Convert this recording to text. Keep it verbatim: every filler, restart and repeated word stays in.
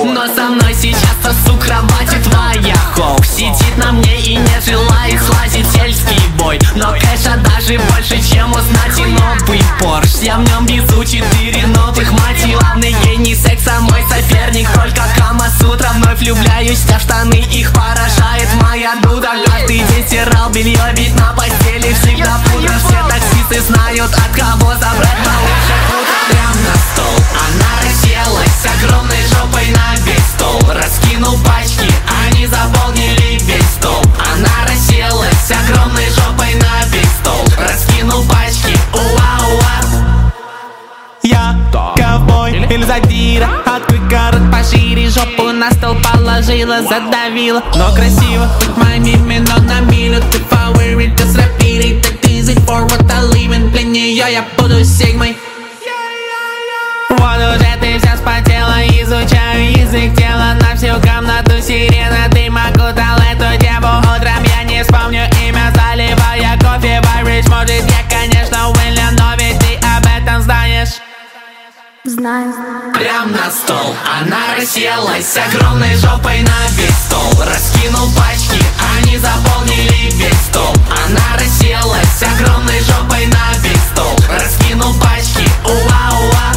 Но со мной сейчас сосу кровати твоя хоу. Сидит на мне и не желает слазить сельский бой. Но кэша даже больше, чем у знати новый Порш. Я в нем везу четыре новых мати. Главный гений секса мой соперник. Только Камасутра, вновь влюбляюсь, а в штаны их поражает моя дуда. Каждый день стирал белье, ведь на постели всегда пудра. Все таксисты знают, от кого забрать малышек утром. Прям на стол она расселась с огромной жопой на весь стол. Раскинул пачки, они заполнили весь стол. Она расселась с огромной жопой на весь стол. Раскинул пачки, уа-уа. Я ковбой или задира, открой город пошире. Жопу на стол положила, задавила. Но красиво, хоть моими, но на милю. Ты фаворит, ты с рапирой. Так easy for what I live in. Для нее я буду сигмой. Вот уже ты вся спотела, изучаю язык тела. На всю комнату сирена, ты макутал эту деву. Утром я не вспомню имя, заливая кофе в Irish. Может я, конечно, Уильям, но ведь ты об этом знаешь. Знаю. Прям на стол она расселась с огромной жопой на весь стол. Раскинул пачки, они заполнили весь стол. Она расселась с огромной жопой на весь стол. Раскинул пачки, уа-уа.